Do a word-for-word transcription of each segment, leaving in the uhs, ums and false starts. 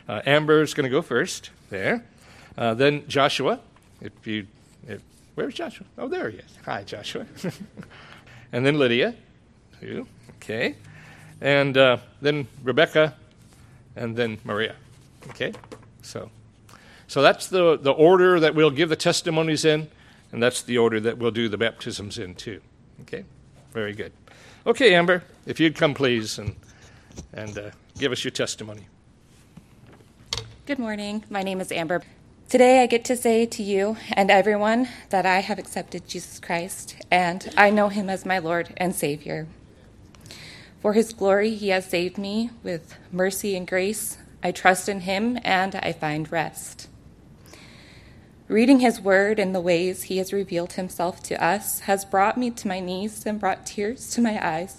Uh, Amber's going to go first, there. Uh, then Joshua, if you, if, where's Joshua? Oh, there he is. Hi, Joshua. And then Lydia, you, okay. And uh, then Rebecca, and then Maria, okay. So, so that's the, the order that we'll give the testimonies in, and that's the order that we'll do the baptisms in too, okay. Very good. Okay, Amber, if you'd come please and, and uh, give us your testimony. Good morning. My name is Amber. Today I get to say to you and everyone that I have accepted Jesus Christ, and I know him as my Lord and Savior. For his glory, he has saved me with mercy and grace. I trust in him, and I find rest. Reading his word and the ways he has revealed himself to us has brought me to my knees and brought tears to my eyes.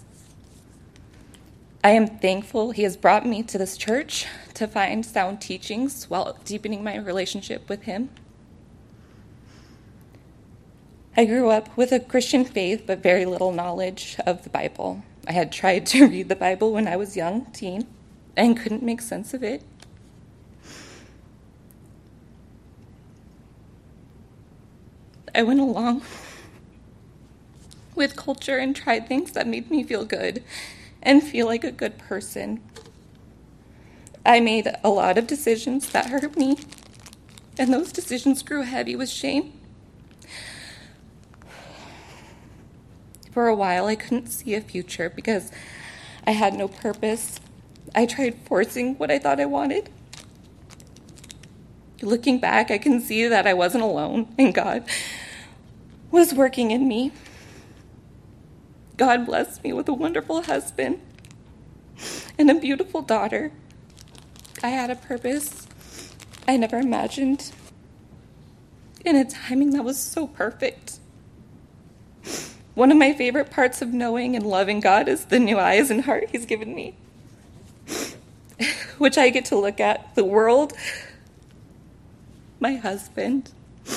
I am thankful he has brought me to this church to find sound teachings while deepening my relationship with him. I grew up with a Christian faith but very little knowledge of the Bible. I had tried to read the Bible when I was young, teen, and couldn't make sense of it. I went along with culture and tried things that made me feel good and feel like a good person. I made a lot of decisions that hurt me, and those decisions grew heavy with shame. For a while, I couldn't see a future because I had no purpose. I tried forcing what I thought I wanted. Looking back, I can see that I wasn't alone, and God was working in me. God blessed me with a wonderful husband and a beautiful daughter. I had a purpose I never imagined in a timing that was so perfect. One of my favorite parts of knowing and loving God is the new eyes and heart he's given me, which I get to look at the world, my husband,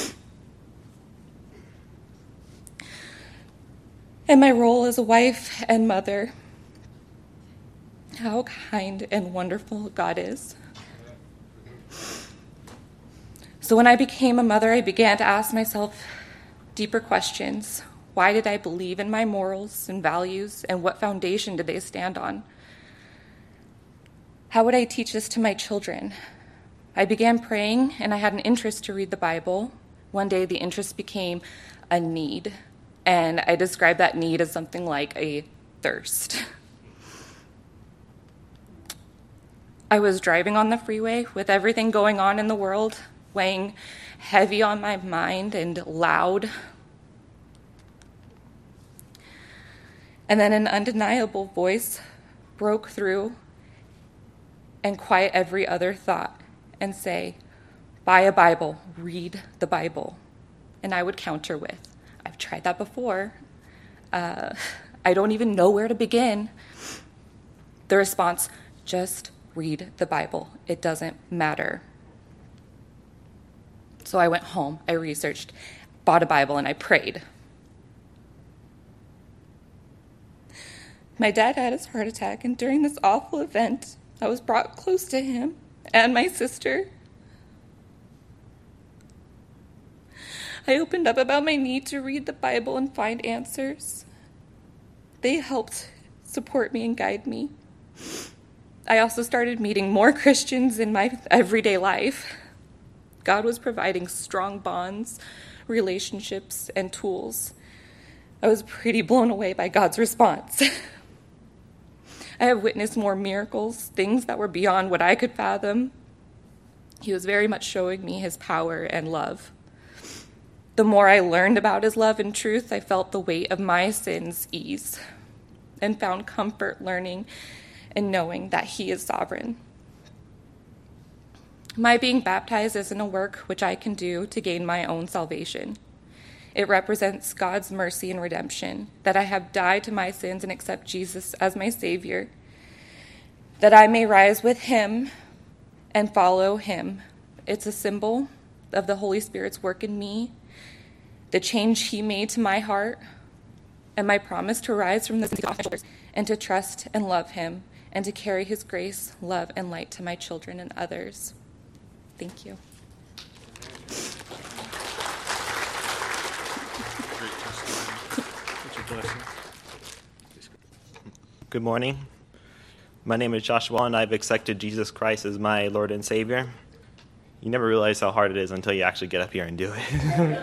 and my role as a wife and mother. How kind and wonderful God is. So when I became a mother, I began to ask myself deeper questions. Why did I believe in my morals and values, and what foundation did they stand on? How would I teach this to my children? I began praying, and I had an interest to read the Bible. One day, the interest became a need, and I described that need as something like a thirst. I was driving on the freeway with everything going on in the world, weighing heavy on my mind and loud. And then an undeniable voice broke through and quiet every other thought and say, buy a Bible, read the Bible. And I would counter with, I've tried that before. Uh, I don't even know where to begin. The response, just read the Bible. It doesn't matter. So I went home, I researched, bought a Bible, and I prayed. My dad had his heart attack, and during this awful event, I was brought close to him and my sister. I opened up about my need to read the Bible and find answers. They helped support me and guide me. I also started meeting more Christians in my everyday life. God was providing strong bonds, relationships, and tools. I was pretty blown away by God's response. I have witnessed more miracles, things that were beyond what I could fathom. He was very much showing me his power and love. The more I learned about his love and truth, I felt the weight of my sins ease and found comfort learning and knowing that he is sovereign. My being baptized isn't a work which I can do to gain my own salvation. It represents God's mercy and redemption, that I have died to my sins and accept Jesus as my Savior, that I may rise with him and follow him. It's a symbol of the Holy Spirit's work in me, the change he made to my heart, and my promise to rise from the shoulders and to trust and love him and to carry his grace, love, and light to my children and others. Thank you. Good morning. My name is Joshua, and I've accepted Jesus Christ as my Lord and Savior. You never realize how hard it is until you actually get up here and do it.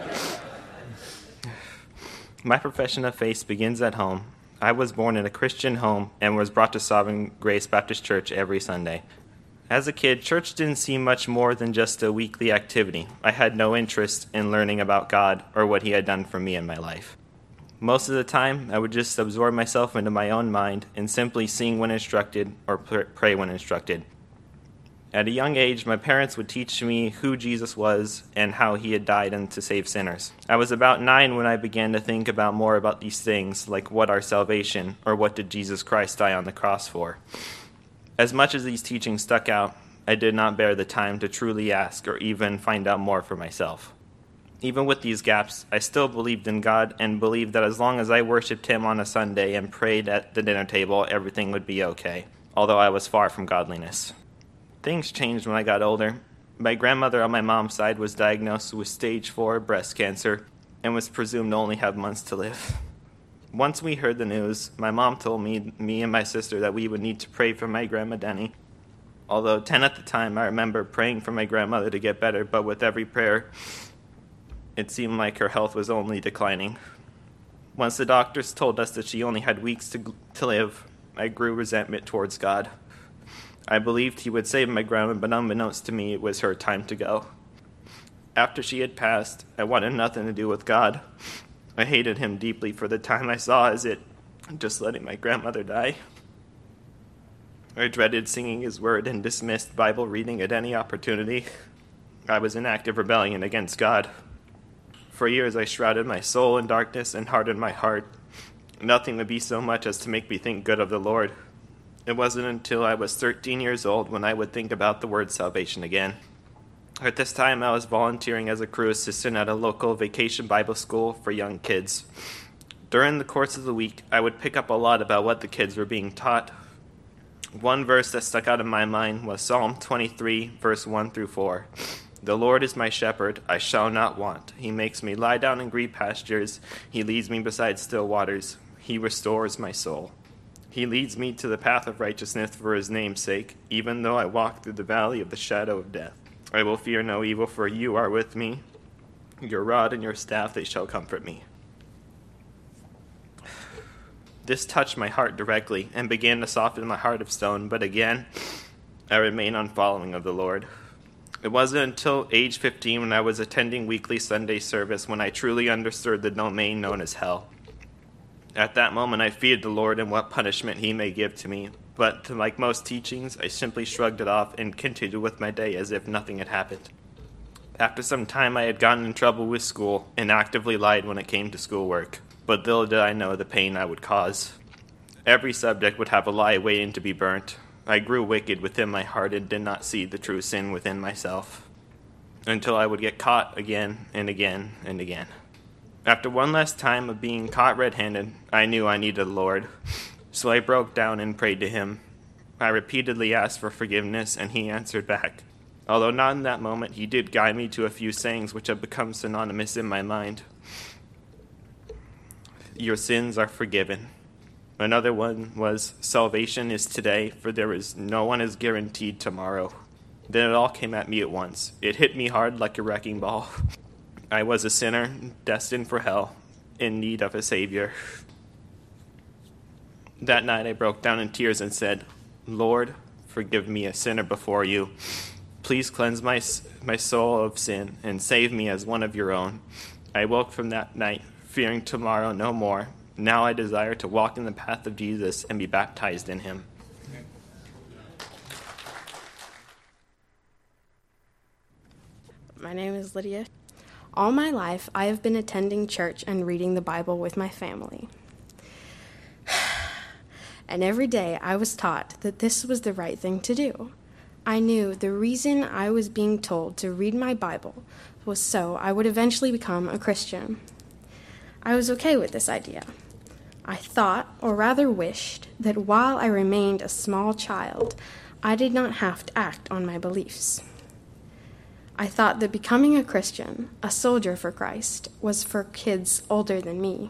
My profession of faith begins at home. I was born in a Christian home and was brought to Sovereign Grace Baptist Church every Sunday. As a kid, church didn't seem much more than just a weekly activity. I had no interest in learning about God or what he had done for me in my life. Most of the time, I would just absorb myself into my own mind and simply sing when instructed or pray when instructed. At a young age, my parents would teach me who Jesus was and how he had died and to save sinners. I was about nine when I began to think about more about these things, like what are salvation, or what did Jesus Christ die on the cross for. As much as these teachings stuck out, I did not bear the time to truly ask or even find out more for myself. Even with these gaps, I still believed in God and believed that as long as I worshipped him on a Sunday and prayed at the dinner table, everything would be okay, although I was far from godliness. Things changed when I got older. My grandmother on my mom's side was diagnosed with stage four breast cancer and was presumed to only have months to live. Once we heard the news, my mom told me, me and my sister that we would need to pray for my grandma Denny. Although ten at the time, I remember praying for my grandmother to get better, but with every prayer, it seemed like her health was only declining. Once the doctors told us that she only had weeks to, to live, I grew resentment towards God. I believed he would save my grandma, but unbeknownst to me, it was her time to go. After she had passed, I wanted nothing to do with God. I hated him deeply for the time I saw as it just letting my grandmother die. I dreaded singing his word and dismissed Bible reading at any opportunity. I was in active rebellion against God. For years I shrouded my soul in darkness and hardened my heart. Nothing would be so much as to make me think good of the Lord. It wasn't until I was thirteen years old when I would think about the word salvation again. At this time, I was volunteering as a crew assistant at a local vacation Bible school for young kids. During the course of the week, I would pick up a lot about what the kids were being taught. One verse that stuck out in my mind was Psalm twenty-three, verse one through four. The Lord is my shepherd, I shall not want. He makes me lie down in green pastures. He leads me beside still waters. He restores my soul. He leads me to the path of righteousness for his name's sake, even though I walk through the valley of the shadow of death. I will fear no evil, for you are with me. Your rod and your staff, they shall comfort me. This touched my heart directly and began to soften my heart of stone, but again, I remained unfollowing of the Lord. It wasn't until age fifteen when I was attending weekly Sunday service when I truly understood the domain known as hell. At that moment, I feared the Lord and what punishment he may give to me, but like most teachings, I simply shrugged it off and continued with my day as if nothing had happened. After some time, I had gotten in trouble with school and actively lied when it came to schoolwork, but little did I know the pain I would cause. Every subject would have a lie waiting to be burnt. I grew wicked within my heart and did not see the true sin within myself, until I would get caught again and again and again. After one last time of being caught red-handed, I knew I needed the Lord, so I broke down and prayed to him. I repeatedly asked for forgiveness, and he answered back. Although not in that moment, he did guide me to a few sayings which have become synonymous in my mind. Your sins are forgiven. Another one was, salvation is today, for there is no one is guaranteed tomorrow. Then it all came at me at once. It hit me hard like a wrecking ball. I was a sinner, destined for hell, in need of a Savior. That night I broke down in tears and said, Lord, forgive me, a sinner before you. Please cleanse my, my soul of sin and save me as one of your own. I woke from that night, fearing tomorrow no more. Now I desire to walk in the path of Jesus and be baptized in him. My name is Lydia. All my life, I have been attending church and reading the Bible with my family. And every day I was taught that this was the right thing to do. I knew the reason I was being told to read my Bible was so I would eventually become a Christian. I was okay with this idea. I thought, or rather wished, that while I remained a small child, I did not have to act on my beliefs. I thought that becoming a Christian, a soldier for Christ, was for kids older than me.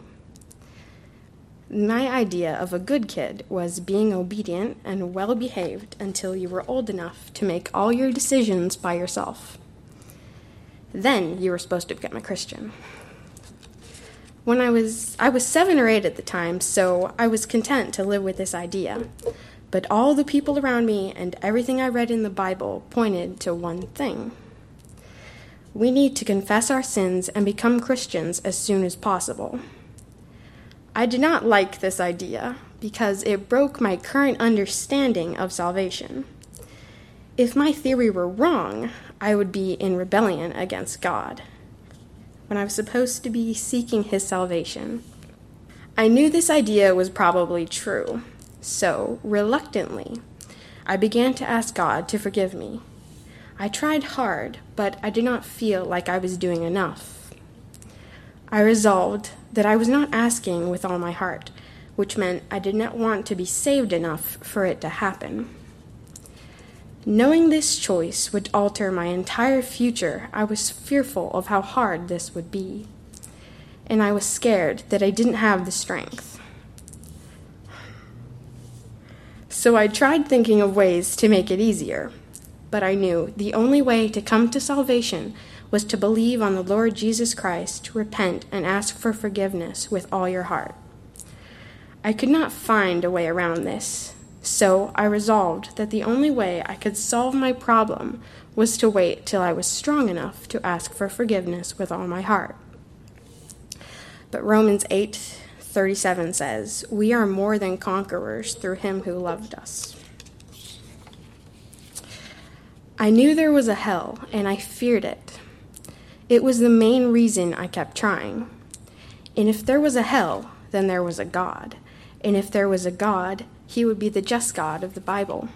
My idea of a good kid was being obedient and well-behaved until you were old enough to make all your decisions by yourself. Then you were supposed to become a Christian. When I was I was seven or eight at the time, so I was content to live with this idea. But all the people around me and everything I read in the Bible pointed to one thing. We need to confess our sins and become Christians as soon as possible. I did not like this idea because it broke my current understanding of salvation. If my theory were wrong, I would be in rebellion against God, when I was supposed to be seeking his salvation. I knew this idea was probably true, so, reluctantly, I began to ask God to forgive me. I tried hard, but I did not feel like I was doing enough. I resolved that I was not asking with all my heart, which meant I did not want to be saved enough for it to happen. Knowing this choice would alter my entire future, I was fearful of how hard this would be, and I was scared that I didn't have the strength. So I tried thinking of ways to make it easier, but I knew the only way to come to salvation was to believe on the Lord Jesus Christ, repent, and ask for forgiveness with all your heart. I could not find a way around this, so I resolved that the only way I could solve my problem was to wait till I was strong enough to ask for forgiveness with all my heart. But Romans eight thirty-seven says, "We are more than conquerors through him who loved us." I knew there was a hell, and I feared it. It was the main reason I kept trying. And if there was a hell, then there was a God. And if there was a God, he would be the just God of the Bible.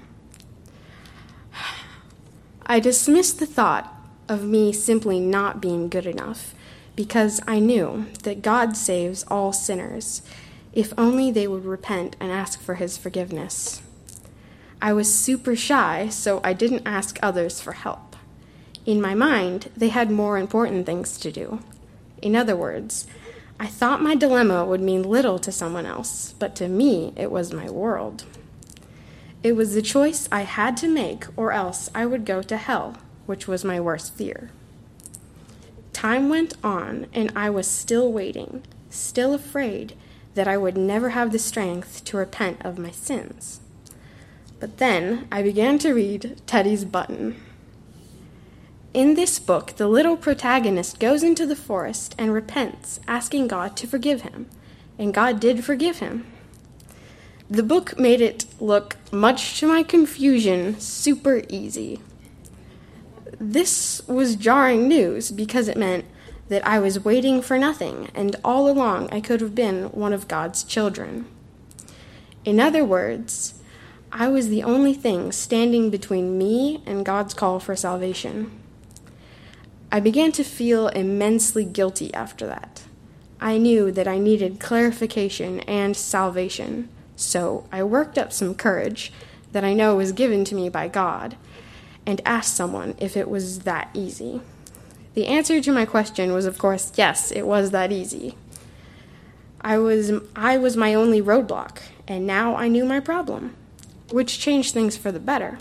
I dismissed the thought of me simply not being good enough, because I knew that God saves all sinners, if only they would repent and ask for his forgiveness. I was super shy, so I didn't ask others for help. In my mind, they had more important things to do. In other words, I thought my dilemma would mean little to someone else, but to me, it was my world. It was the choice I had to make, or else I would go to hell, which was my worst fear. Time went on, and I was still waiting, still afraid that I would never have the strength to repent of my sins. But then I began to read Teddy's Button. In this book, the little protagonist goes into the forest and repents, asking God to forgive him, and God did forgive him. The book made it look, much to my confusion, super easy. This was jarring news because it meant that I was waiting for nothing, and all along I could have been one of God's children. In other words, I was the only thing standing between me and God's call for salvation. I began to feel immensely guilty after that. I knew that I needed clarification and salvation, so I worked up some courage that I know was given to me by God and asked someone if it was that easy. The answer to my question was, of course, yes, it was that easy. I was I was my only roadblock, and now I knew my problem, which changed things for the better.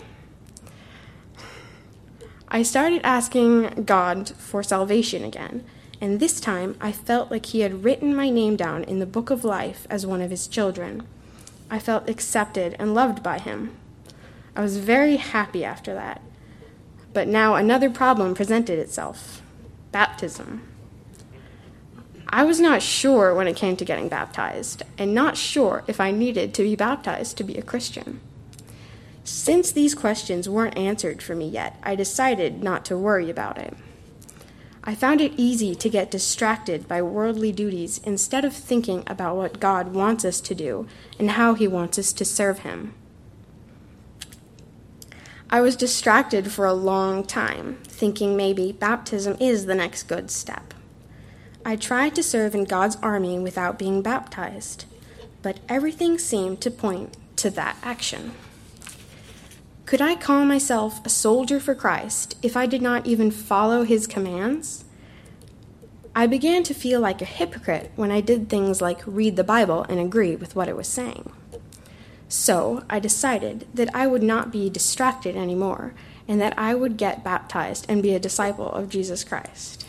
I started asking God for salvation again, and this time I felt like he had written my name down in the book of life as one of his children. I felt accepted and loved by him. I was very happy after that. But now another problem presented itself: baptism. I was not sure when it came to getting baptized, and not sure if I needed to be baptized to be a Christian. Since these questions weren't answered for me yet, I decided not to worry about it. I found it easy to get distracted by worldly duties instead of thinking about what God wants us to do and how he wants us to serve him. I was distracted for a long time, thinking maybe baptism is the next good step. I tried to serve in God's army without being baptized, but everything seemed to point to that action. Could I call myself a soldier for Christ if I did not even follow his commands? I began to feel like a hypocrite when I did things like read the Bible and agree with what it was saying. So I decided that I would not be distracted anymore, and that I would get baptized and be a disciple of Jesus Christ.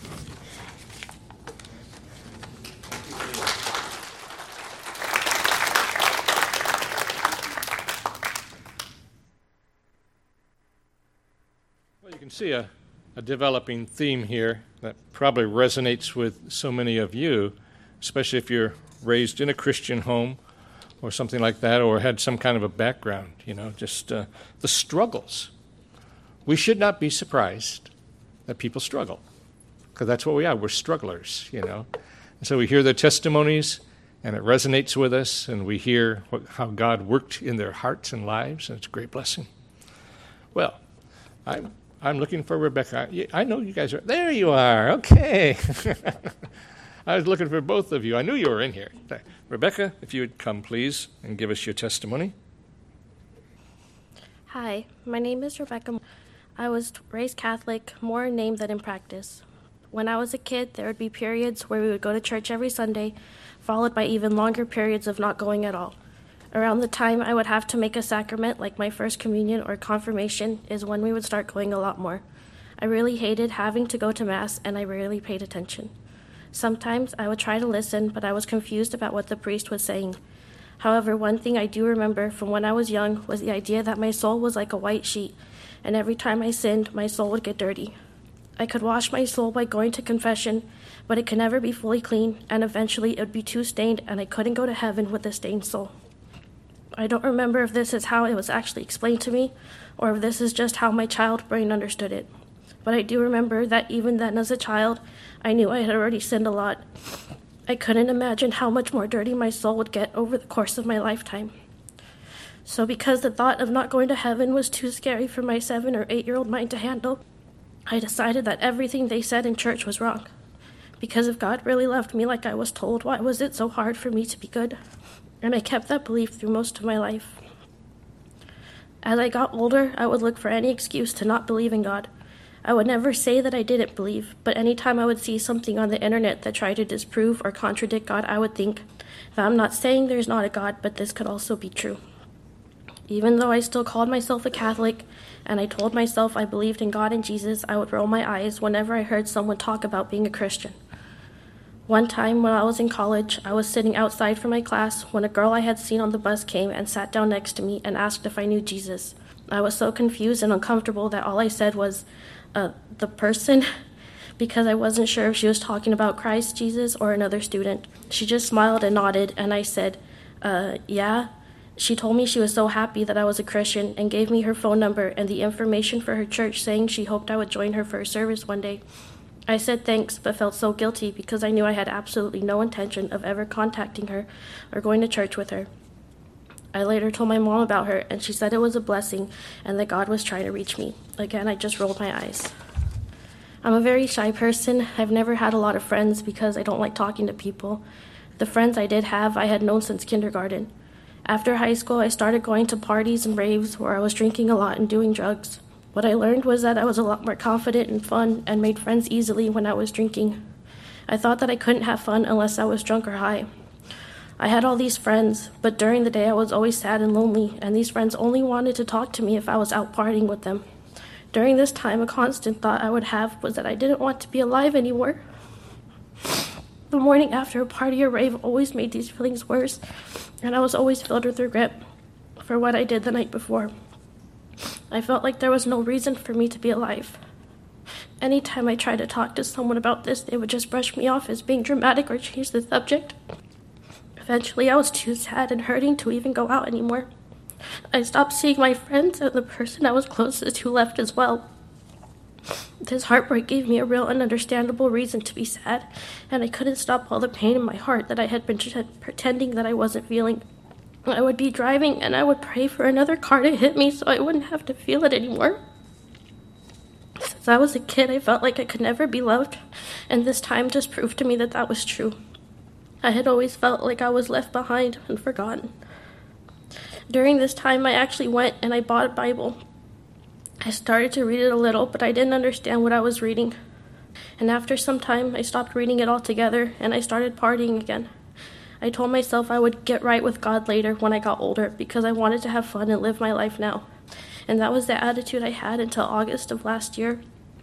Well, you can see a, a developing theme here that probably resonates with so many of you, especially if you're raised in a Christian home or something like that, or had some kind of a background, you know, just uh, the struggles. We should not be surprised that people struggle, because that's what we are. We're strugglers, you know. And so we hear their testimonies, and it resonates with us, and we hear what, how God worked in their hearts and lives, and it's a great blessing. Well, I'm, I'm looking for Rebecca. I know you guys are. There you are. Okay. I was looking for both of you. I knew you were in here. Rebecca, if you would come, please, and give us your testimony. Hi, my name is Rebecca. I was raised Catholic, more in name than in practice. When I was a kid, there would be periods where we would go to church every Sunday, followed by even longer periods of not going at all. Around the time I would have to make a sacrament, like my first communion or confirmation, is when we would start going a lot more. I really hated having to go to Mass, and I rarely paid attention. Sometimes I would try to listen, but I was confused about what the priest was saying. However, one thing I do remember from when I was young was the idea that my soul was like a white sheet, and every time I sinned, my soul would get dirty. I could wash my soul by going to confession, but it could never be fully clean, and eventually it would be too stained, and I couldn't go to heaven with a stained soul. I don't remember if this is how it was actually explained to me, or if this is just how my child brain understood it. But I do remember that even then as a child, I knew I had already sinned a lot. I couldn't imagine how much more dirty my soul would get over the course of my lifetime. So because the thought of not going to heaven was too scary for my seven or eight-year-old mind to handle, I decided that everything they said in church was wrong. Because if God really loved me like I was told, why was it so hard for me to be good? And I kept that belief through most of my life. As I got older, I would look for any excuse to not believe in God. I would never say that I didn't believe, but anytime I would see something on the internet that tried to disprove or contradict God, I would think that I'm not saying there's not a God, but this could also be true. Even though I still called myself a Catholic, and I told myself I believed in God and Jesus, I would roll my eyes whenever I heard someone talk about being a Christian. One time when I was in college, I was sitting outside for my class when a girl I had seen on the bus came and sat down next to me and asked if I knew Jesus. I was so confused and uncomfortable that all I said was, uh, the person, because I wasn't sure if she was talking about Christ, Jesus, or another student. She just smiled and nodded, and I said, uh, yeah. She told me she was so happy that I was a Christian and gave me her phone number and the information for her church, saying she hoped I would join her for a service one day. I said thanks, but felt so guilty because I knew I had absolutely no intention of ever contacting her or going to church with her. I later told my mom about her, and she said it was a blessing and that God was trying to reach me. Again, I just rolled my eyes. I'm a very shy person. I've never had a lot of friends because I don't like talking to people. The friends I did have, I had known since kindergarten. After high school, I started going to parties and raves where I was drinking a lot and doing drugs. What I learned was that I was a lot more confident and fun and made friends easily when I was drinking. I thought that I couldn't have fun unless I was drunk or high. I had all these friends, but during the day I was always sad and lonely, and these friends only wanted to talk to me if I was out partying with them. During this time, a constant thought I would have was that I didn't want to be alive anymore. The morning after a party or rave always made these feelings worse, and I was always filled with regret for what I did the night before. I felt like there was no reason for me to be alive. Anytime I tried to talk to someone about this, they would just brush me off as being dramatic or change the subject. Eventually, I was too sad and hurting to even go out anymore. I stopped seeing my friends, and the person I was closest to left as well. This heartbreak gave me a real and understandable reason to be sad, and I couldn't stop all the pain in my heart that I had been pretending that I wasn't feeling. I would be driving, and I would pray for another car to hit me so I wouldn't have to feel it anymore. Since I was a kid, I felt like I could never be loved, and this time just proved to me that that was true. I had always felt like I was left behind and forgotten. During this time, I actually went and I bought a Bible. I started to read it a little, but I didn't understand what I was reading. And after some time, I stopped reading it altogether, and I started partying again. I told myself I would get right with God later when I got older because I wanted to have fun and live my life now. And that was the attitude I had until August of last year.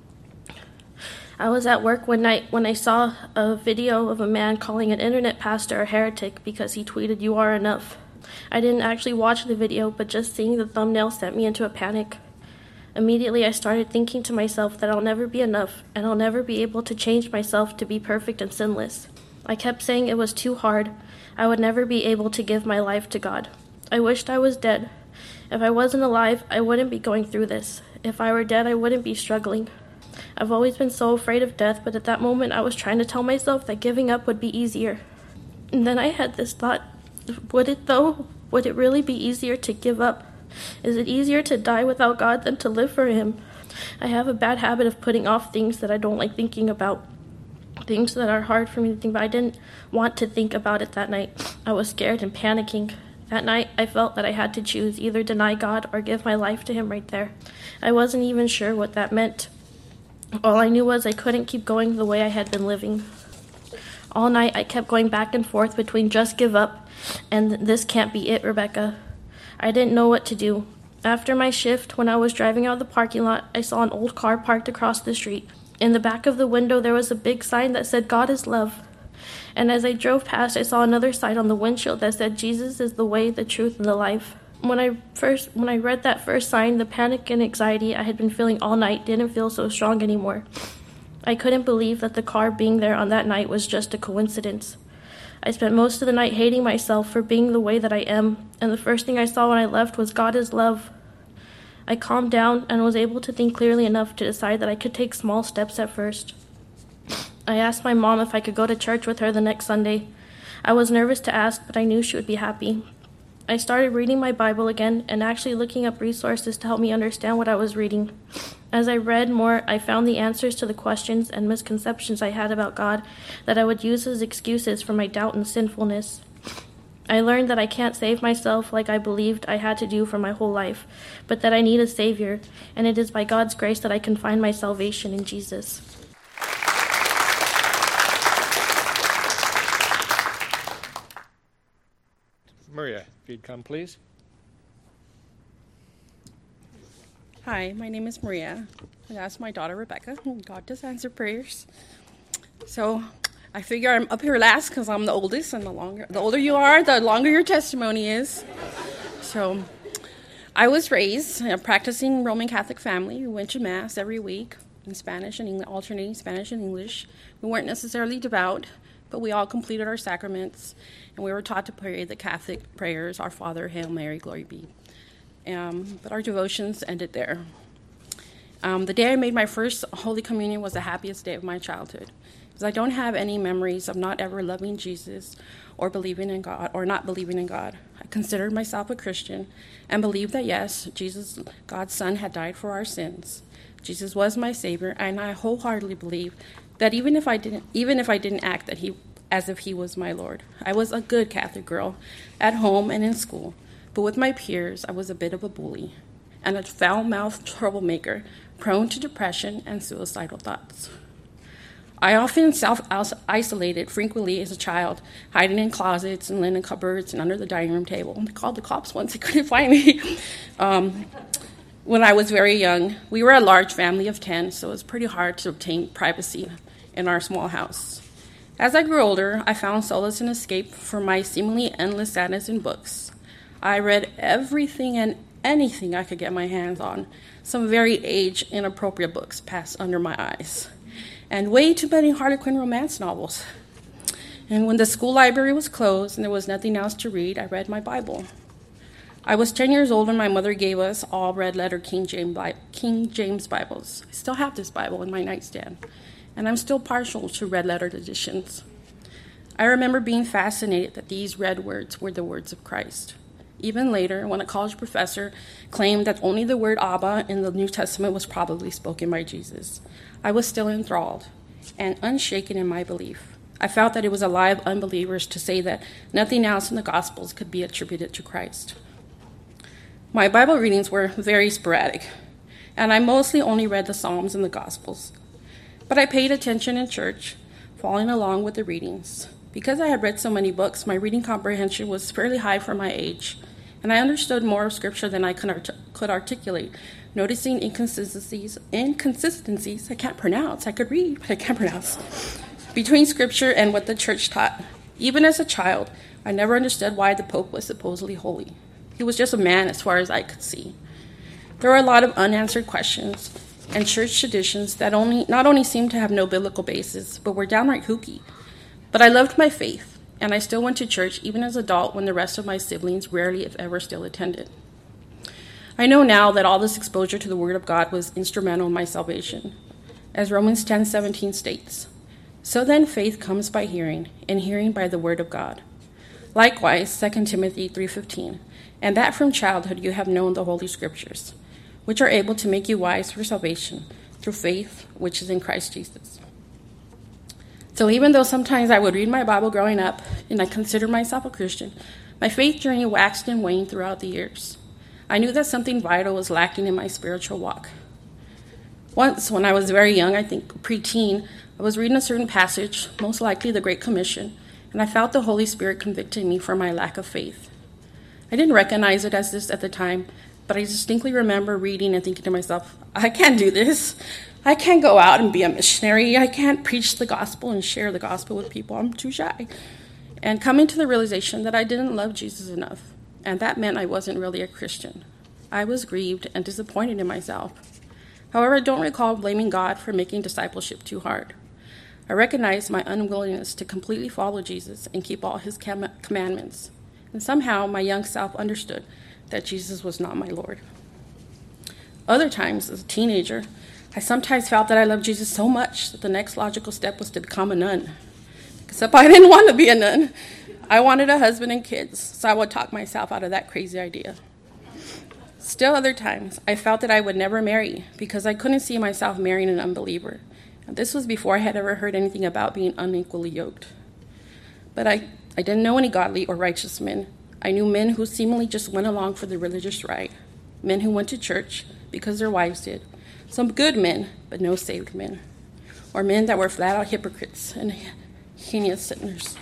I was at work one night when I saw a video of a man calling an internet pastor a heretic because he tweeted, "You are enough." I didn't actually watch the video, but just seeing the thumbnail sent me into a panic. Immediately, I started thinking to myself that I'll never be enough, and I'll never be able to change myself to be perfect and sinless. I kept saying it was too hard. I would never be able to give my life to God. I wished I was dead. If I wasn't alive, I wouldn't be going through this. If I were dead, I wouldn't be struggling. I've always been so afraid of death, but at that moment, I was trying to tell myself that giving up would be easier. And then I had this thought, would it though? Would it really be easier to give up? Is it easier to die without God than to live for Him? I have a bad habit of putting off things that I don't like thinking about, things that are hard for me to think about. I didn't want to think about it that night. I was scared and panicking. That night, I felt that I had to choose, either deny God or give my life to Him right there. I wasn't even sure what that meant. All I knew was I couldn't keep going the way I had been living. All night, I kept going back and forth between just give up and this can't be it, Rebecca. I didn't know what to do. After my shift, when I was driving out of the parking lot, I saw an old car parked across the street. In the back of the window, there was a big sign that said, "God is love." And as I drove past, I saw another sign on the windshield that said, "Jesus is the way, the truth, and the life." When I first, when I read that first sign, the panic and anxiety I had been feeling all night didn't feel so strong anymore. I couldn't believe that the car being there on that night was just a coincidence. I spent most of the night hating myself for being the way that I am, and the first thing I saw when I left was God is love. I calmed down and was able to think clearly enough to decide that I could take small steps at first. I asked my mom if I could go to church with her the next Sunday. I was nervous to ask, but I knew she would be happy. I started reading my Bible again and actually looking up resources to help me understand what I was reading. As I read more, I found the answers to the questions and misconceptions I had about God that I would use as excuses for my doubt and sinfulness. I learned that I can't save myself like I believed I had to do for my whole life, but that I need a Savior, and it is by God's grace that I can find my salvation in Jesus. Maria, if you'd come, please. Hi, my name is Maria. That's my daughter, Rebecca. God does answer prayers. So I figure I'm up here last because I'm the oldest, and the longer, the older you are, the longer your testimony is. So I was raised in a practicing Roman Catholic family. We went to Mass every week in Spanish and English, alternating Spanish and English. We weren't necessarily devout, but we all completed our sacraments, and we were taught to pray the Catholic prayers, Our Father, Hail Mary, Glory be. Um, but our devotions ended there. Um, the day I made my first Holy Communion was the happiest day of my childhood, because I don't have any memories of not ever loving Jesus or believing in God, or not believing in God. I considered myself a Christian and believed that, yes, Jesus, God's Son, had died for our sins. Jesus was my Savior, and I wholeheartedly believe that even if I didn't, even if I didn't act that he, as if he was my Lord, I was a good Catholic girl at home and in school. But with my peers, I was a bit of a bully and a foul-mouthed troublemaker, prone to depression and suicidal thoughts. I often self-isolated frequently as a child, hiding in closets and linen cupboards and under the dining room table. I called the cops once they couldn't find me. um, when I was very young, we were a large family of ten, so it was pretty hard to obtain privacy in our small house. As I grew older, I found solace and escape from my seemingly endless sadness in books. I read everything and anything I could get my hands on. Some very age-inappropriate books passed under my eyes, and way too many Harlequin romance novels. And when the school library was closed and there was nothing else to read, I read my Bible. I was ten years old when my mother gave us all red-letter King James, Bi- King James Bibles. I still have this Bible in my nightstand, and I'm still partial to red-lettered editions. I remember being fascinated that these red words were the words of Christ. Even later, when a college professor claimed that only the word Abba in the New Testament was probably spoken by Jesus, I was still enthralled and unshaken in my belief. I felt that it was a lie of unbelievers to say that nothing else in the Gospels could be attributed to Christ. My Bible readings were very sporadic, and I mostly only read the Psalms and the Gospels. But I paid attention in church, following along with the readings. Because I had read so many books, my reading comprehension was fairly high for my age, and I understood more of Scripture than I could, art- could articulate, noticing inconsistencies, inconsistencies I can't pronounce, I could read, but I can't pronounce, between Scripture and what the church taught. Even as a child, I never understood why the Pope was supposedly holy. He was just a man as far as I could see. There were a lot of unanswered questions and church traditions that only not only seemed to have no biblical basis, but were downright kooky. But I loved my faith, and I still went to church even as an adult when the rest of my siblings rarely, if ever, still attended. I know now that all this exposure to the Word of God was instrumental in my salvation. As Romans ten seventeen states, "So then faith comes by hearing, and hearing by the Word of God." Likewise, Second Timothy three fifteen, "And that from childhood you have known the Holy Scriptures, which are able to make you wise for salvation through faith which is in Christ Jesus." So even though sometimes I would read my Bible growing up and I considered myself a Christian, my faith journey waxed and waned throughout the years. I knew that something vital was lacking in my spiritual walk. Once, when I was very young, I think preteen, I was reading a certain passage, most likely the Great Commission, and I felt the Holy Spirit convicting me for my lack of faith. I didn't recognize it as this at the time, but I distinctly remember reading and thinking to myself, I can't do this. I can't go out and be a missionary. I can't preach the gospel and share the gospel with people. I'm too shy. And coming to the realization that I didn't love Jesus enough, and that meant I wasn't really a Christian. I was grieved and disappointed in myself. However, I don't recall blaming God for making discipleship too hard. I recognized my unwillingness to completely follow Jesus and keep all his com- commandments. And somehow my young self understood that Jesus was not my Lord. Other times, as a teenager, I sometimes felt that I loved Jesus so much that the next logical step was to become a nun. Except I didn't want to be a nun. I wanted a husband and kids, so I would talk myself out of that crazy idea. Still other times, I felt that I would never marry because I couldn't see myself marrying an unbeliever. And this was before I had ever heard anything about being unequally yoked. But I, I didn't know any godly or righteous men. I knew men who seemingly just went along for the religious rite, men who went to church because their wives did, some good men, but no saved men, or men that were flat-out hypocrites and heinous sinners.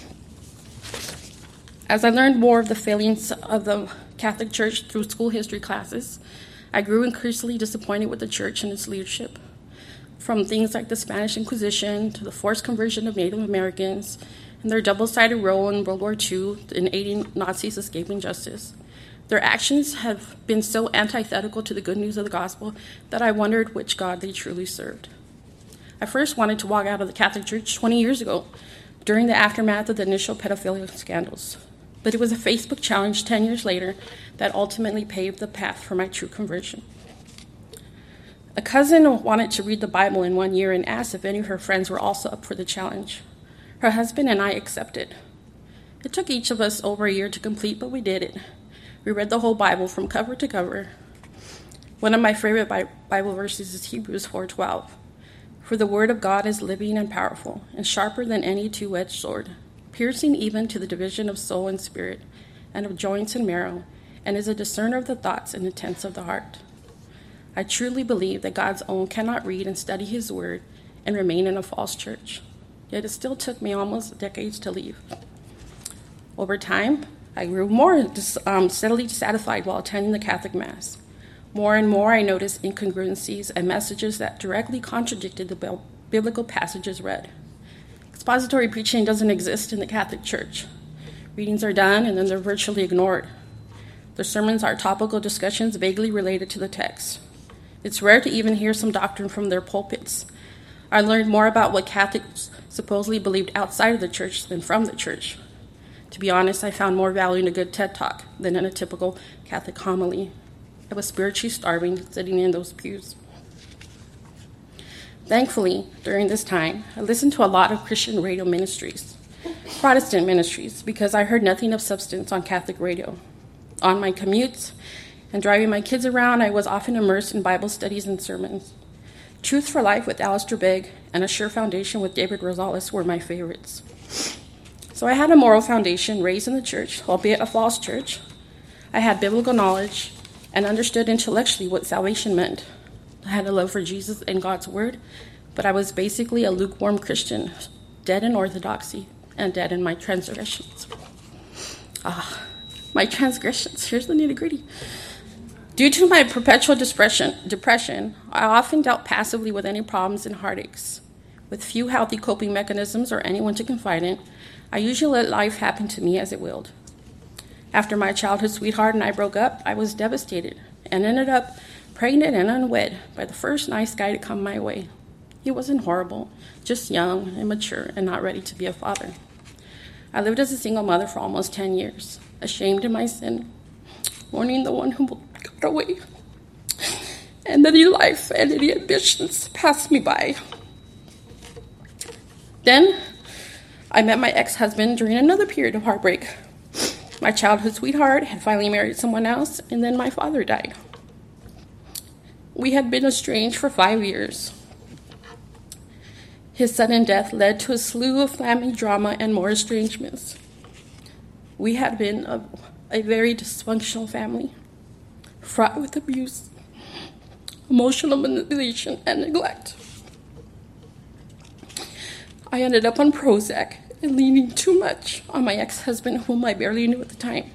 As I learned more of the failings of the Catholic Church through school history classes, I grew increasingly disappointed with the church and its leadership. From things like the Spanish Inquisition to the forced conversion of Native Americans and their double-sided role in World War Two in aiding Nazis escaping justice. Their actions have been so antithetical to the good news of the gospel that I wondered which God they truly served. I first wanted to walk out of the Catholic Church twenty years ago during the aftermath of the initial pedophilia scandals. But it was a Facebook challenge ten years later that ultimately paved the path for my true conversion. A cousin wanted to read the Bible in one year and asked if any of her friends were also up for the challenge. Her husband and I accepted. It took each of us over a year to complete, but we did it. We read the whole Bible from cover to cover. One of my favorite Bible verses is Hebrews four twelve. For the word of God is living and powerful, and sharper than any two-edged sword, piercing even to the division of soul and spirit, and of joints and marrow, and is a discerner of the thoughts and intents of the heart. I truly believe that God's own cannot read and study his word and remain in a false church. Yet it still took me almost decades to leave. Over time, I grew more dis- um, steadily dissatisfied while attending the Catholic Mass. More and more, I noticed incongruencies and messages that directly contradicted the bi- biblical passages read. Expository preaching doesn't exist in the Catholic Church. Readings are done and then they're virtually ignored. The sermons are topical discussions vaguely related to the text. It's rare to even hear some doctrine from their pulpits. I learned more about what Catholics supposedly believed outside of the church than from the church. To be honest, I found more value in a good TED Talk than in a typical Catholic homily. I was spiritually starving sitting in those pews. Thankfully, during this time, I listened to a lot of Christian radio ministries, Protestant ministries, because I heard nothing of substance on Catholic radio. On my commutes and driving my kids around, I was often immersed in Bible studies and sermons. Truth for Life with Alistair Begg and A Sure Foundation with David Rosales were my favorites. So I had a moral foundation, raised in the church, albeit a false church. I had biblical knowledge and understood intellectually what salvation meant. I had a love for Jesus and God's word, but I was basically a lukewarm Christian, dead in orthodoxy and dead in my transgressions. Ah, my transgressions. Here's the nitty-gritty. Due to my perpetual depression, depression, I often dealt passively with any problems and heartaches. With few healthy coping mechanisms or anyone to confide in, I usually let life happen to me as it willed. After my childhood sweetheart and I broke up, I was devastated and ended up pregnant and unwed by the first nice guy to come my way. He wasn't horrible, just young, immature, and not ready to be a father. I lived as a single mother for almost ten years, ashamed of my sin, mourning the one who got away, and any life and any ambitions passed me by. Then, I met my ex-husband during another period of heartbreak. My childhood sweetheart had finally married someone else, and then my father died. We had been estranged for five years. His sudden death led to a slew of family drama and more estrangements. We had been a, a very dysfunctional family, fraught with abuse, emotional manipulation, and neglect. I ended up on Prozac and leaning too much on my ex-husband, whom I barely knew at the time.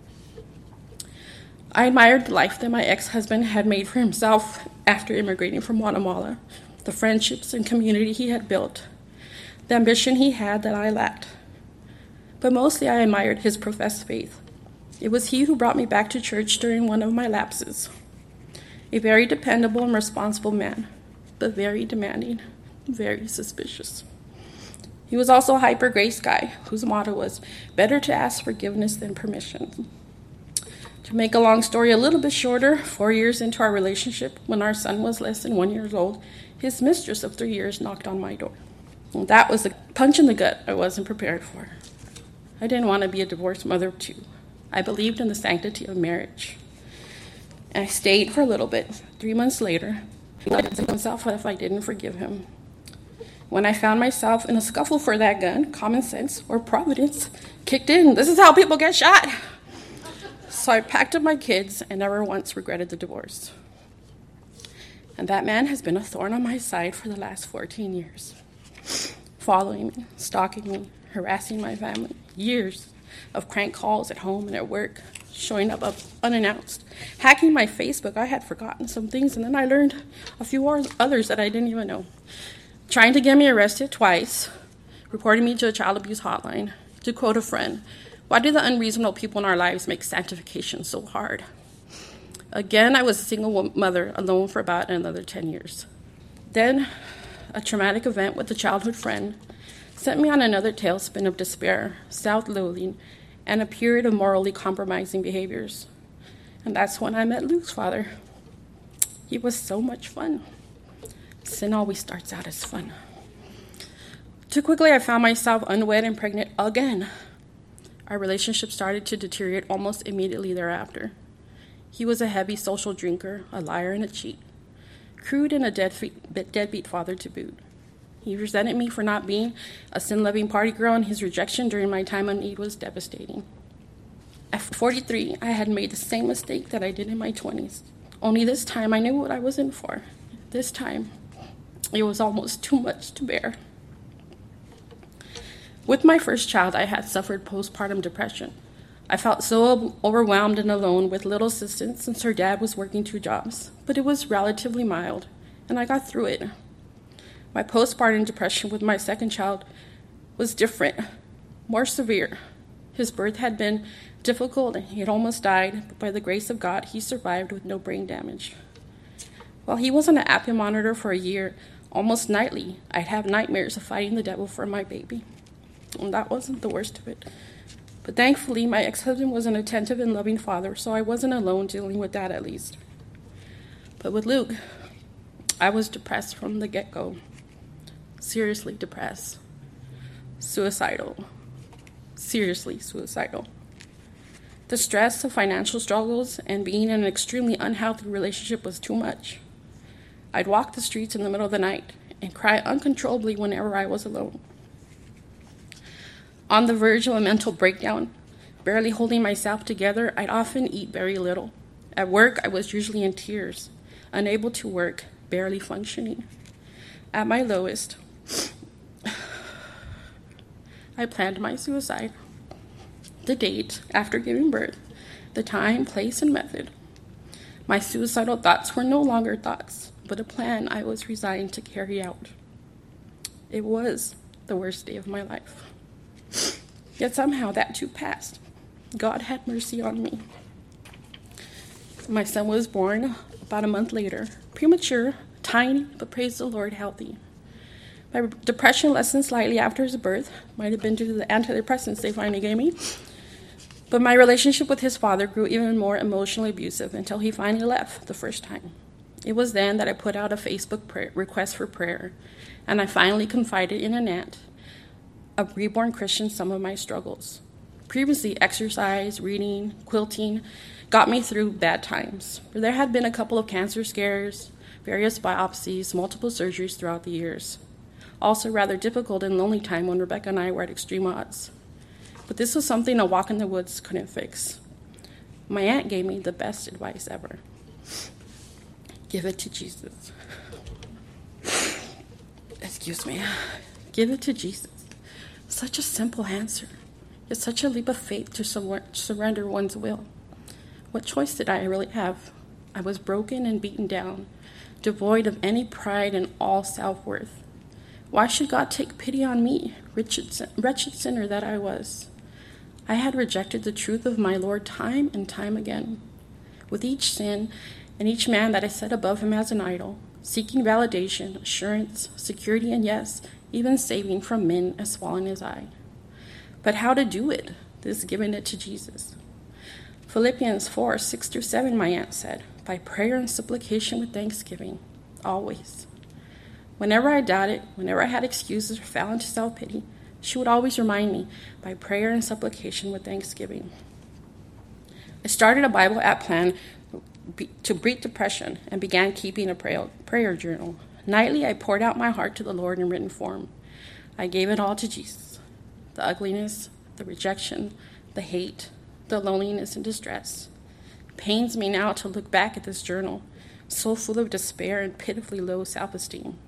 I admired the life that my ex-husband had made for himself after immigrating from Guatemala, the friendships and community he had built, the ambition he had that I lacked. But mostly I admired his professed faith. It was he who brought me back to church during one of my lapses. A very dependable and responsible man, but very demanding, very suspicious. He was also a hyper grace guy whose motto was, better to ask forgiveness than permission. To make a long story a little bit shorter, four years into our relationship, when our son was less than one year old, his mistress of three years knocked on my door. And that was a punch in the gut I wasn't prepared for. I didn't want to be a divorced mother of two. I believed in the sanctity of marriage. And I stayed for a little bit. Three months later, I asked myself if I didn't forgive him. When I found myself in a scuffle for that gun, common sense or providence kicked in. This is how people get shot. So I packed up my kids and never once regretted the divorce. And that man has been a thorn on my side for the last fourteen years. Following me, stalking me, harassing my family. Years of crank calls at home and at work, showing up unannounced. Hacking my Facebook, I had forgotten some things, and then I learned a few others that I didn't even know. Trying to get me arrested twice, reporting me to a child abuse hotline. To quote a friend, why do the unreasonable people in our lives make sanctification so hard? Again, I was a single mother, alone for about another ten years. Then, a traumatic event with a childhood friend sent me on another tailspin of despair, self-loathing, and a period of morally compromising behaviors. And that's when I met Luke's father. He was so much fun. Sin always starts out as fun. Too quickly, I found myself unwed and pregnant again. Our relationship started to deteriorate almost immediately thereafter. He was a heavy social drinker, a liar, and a cheat. Crude and a deadbeat, deadbeat father to boot. He resented me for not being a sin-loving party girl, and his rejection during my time of need was devastating. At forty-three, I had made the same mistake that I did in my twenties. Only this time, I knew what I was in for. This time, it was almost too much to bear. With my first child, I had suffered postpartum depression. I felt so overwhelmed and alone with little assistance since her dad was working two jobs, but it was relatively mild, and I got through it. My postpartum depression with my second child was different, more severe. His birth had been difficult and he had almost died, but by the grace of God, he survived with no brain damage. While he was on an Appian monitor for a year, almost nightly, I'd have nightmares of fighting the devil for my baby. And that wasn't the worst of it. But thankfully, my ex-husband was an attentive and loving father, so I wasn't alone dealing with that at least. But with Luke, I was depressed from the get-go. Seriously depressed. Suicidal. Seriously suicidal. The stress of financial struggles and being in an extremely unhealthy relationship was too much. I'd walk the streets in the middle of the night and cry uncontrollably whenever I was alone. On the verge of a mental breakdown, barely holding myself together, I'd often eat very little. At work, I was usually in tears, unable to work, barely functioning. At my lowest, I planned my suicide. The date, after giving birth, the time, place, and method. My suicidal thoughts were no longer thoughts, but a plan I was resigned to carry out. It was the worst day of my life. Yet somehow that too passed. God had mercy on me. My son was born about a month later, premature, tiny, but praise the Lord, healthy. My depression lessened slightly after his birth, might have been due to the antidepressants they finally gave me, but my relationship with his father grew even more emotionally abusive until he finally left the first time. It was then that I put out a Facebook prayer, request for prayer, and I finally confided in an aunt, a reborn Christian, some of my struggles. Previously, exercise, reading, quilting got me through bad times. There had been a couple of cancer scares, various biopsies, multiple surgeries throughout the years. Also rather difficult and lonely time when Rebecca and I were at extreme odds. But this was something a walk in the woods couldn't fix. My aunt gave me the best advice ever. Give it to Jesus. Excuse me. Give it to Jesus. Such a simple answer. It's such a leap of faith to sur- surrender one's will. What choice did I really have? I was broken and beaten down, devoid of any pride and all self-worth. Why should God take pity on me, wretched, wretched sinner that I was? I had rejected the truth of my Lord time and time again. With each sin and each man that I set above him as an idol, seeking validation, assurance, security, and yes, even saving from men as small in his eye. But how to do it? This giving it to Jesus. Philippians four, six through seven, my aunt said, by prayer and supplication with thanksgiving, always. Whenever I doubted, whenever I had excuses or fell into self-pity, she would always remind me, by prayer and supplication with thanksgiving. I started a Bible app plan to beat depression and began keeping a prayer journal. Nightly, I poured out my heart to the Lord in written form. I gave it all to Jesus. The ugliness, the rejection, the hate, the loneliness and distress. It pains me now to look back at this journal, so full of despair and pitifully low self-esteem.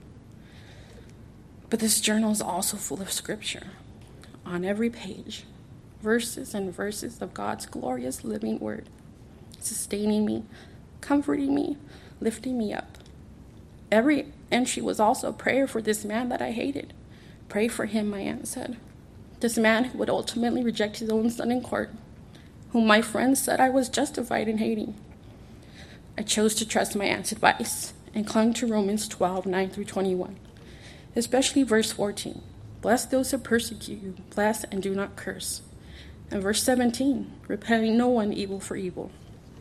But this journal is also full of scripture. On every page, verses and verses of God's glorious living word, sustaining me, comforting me, lifting me up. Every entry was also a prayer for this man that I hated. Pray for him, my aunt said. This man who would ultimately reject his own son in court, whom my friends said I was justified in hating. I chose to trust my aunt's advice and clung to Romans twelve, nine through twenty-one, especially verse fourteen. Bless those who persecute you, bless and do not curse. And verse seventeen, repaying no one evil for evil.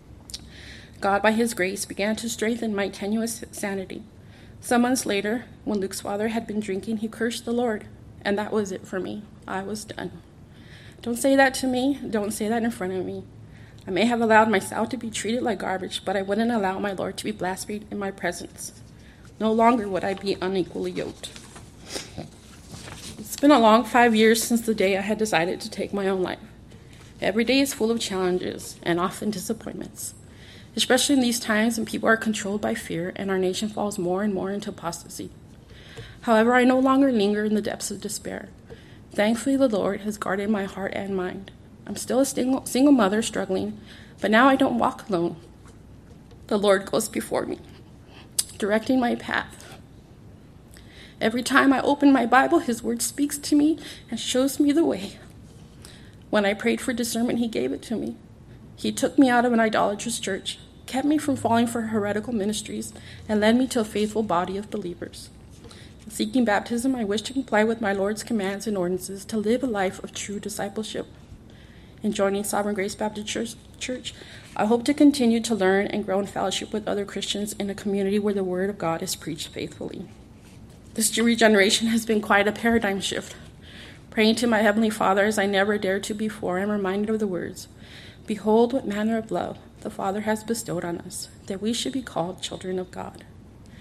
God, by his grace, began to strengthen my tenuous sanity. Some months later, when Luke's father had been drinking, he cursed the Lord, and that was it for me. I was done. Don't say that to me. Don't say that in front of me. I may have allowed myself to be treated like garbage, but I wouldn't allow my Lord to be blasphemed in my presence. No longer would I be unequally yoked. It's been a long five years since the day I had decided to take my own life. Every day is full of challenges and often disappointments, especially in these times when people are controlled by fear and our nation falls more and more into apostasy. However, I no longer linger in the depths of despair. Thankfully, the Lord has guarded my heart and mind. I'm still a single, single mother struggling, but now I don't walk alone. The Lord goes before me, directing my path. Every time I open my Bible, his word speaks to me and shows me the way. When I prayed for discernment, he gave it to me. He took me out of an idolatrous church, kept me from falling for heretical ministries, and led me to a faithful body of believers. In seeking baptism, I wish to comply with my Lord's commands and ordinances to live a life of true discipleship. In joining Sovereign Grace Baptist Church, Church, I hope to continue to learn and grow in fellowship with other Christians in a community where the Word of God is preached faithfully. This regeneration has been quite a paradigm shift. Praying to my Heavenly Father as I never dared to before, I'm reminded of the words, "Behold what manner of love the Father has bestowed on us, that we should be called children of God."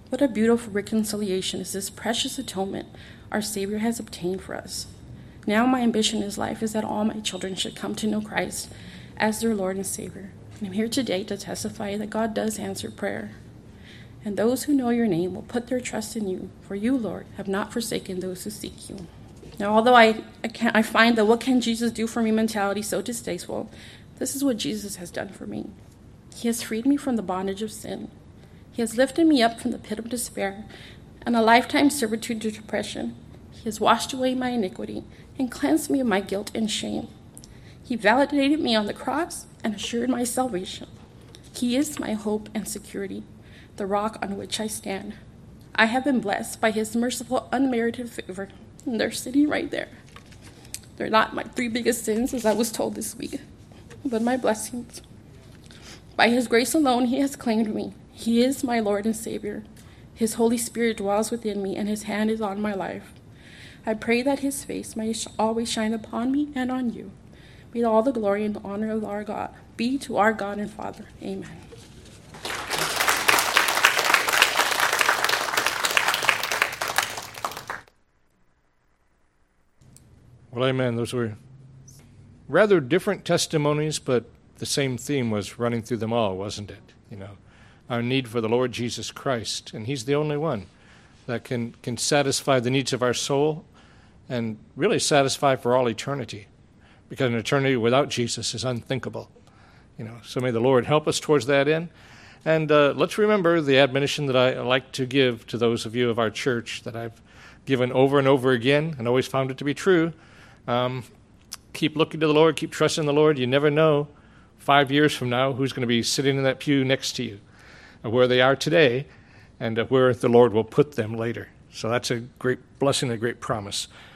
What a beautiful reconciliation is this precious atonement our Savior has obtained for us. Now my ambition in life is that all my children should come to know Christ as their Lord and Savior. And I'm here today to testify that God does answer prayer. And those who know your name will put their trust in you, for you, Lord, have not forsaken those who seek you. Now, although I, I, can't, I find the what can Jesus do for me mentality so distasteful, this is what Jesus has done for me. He has freed me from the bondage of sin. He has lifted me up from the pit of despair and a lifetime servitude to depression. He has washed away my iniquity and cleansed me of my guilt and shame. He validated me on the cross and assured my salvation. He is my hope and security, the rock on which I stand. I have been blessed by his merciful, unmerited favor. And they're sitting right there. They're not my three biggest sins, as I was told this week, but my blessings. By his grace alone, he has claimed me. He is my Lord and Savior. His Holy Spirit dwells within me, and his hand is on my life. I pray that his face may always shine upon me and on you. May all the glory and the honor of our God be to our God and Father. Amen. Well, amen. Those were rather different testimonies, but the same theme was running through them all, wasn't it? You know, our need for the Lord Jesus Christ, and he's the only one that can, can satisfy the needs of our soul and really satisfy for all eternity, because an eternity without Jesus is unthinkable. You know, so may the Lord help us towards that end. And uh, let's remember the admonition that I like to give to those of you of our church that I've given over and over again and always found it to be true. Um, keep looking to the Lord, keep trusting the Lord. You never know five years from now who's going to be sitting in that pew next to you, or where they are today, and uh, where the Lord will put them later. So that's a great blessing, a great promise.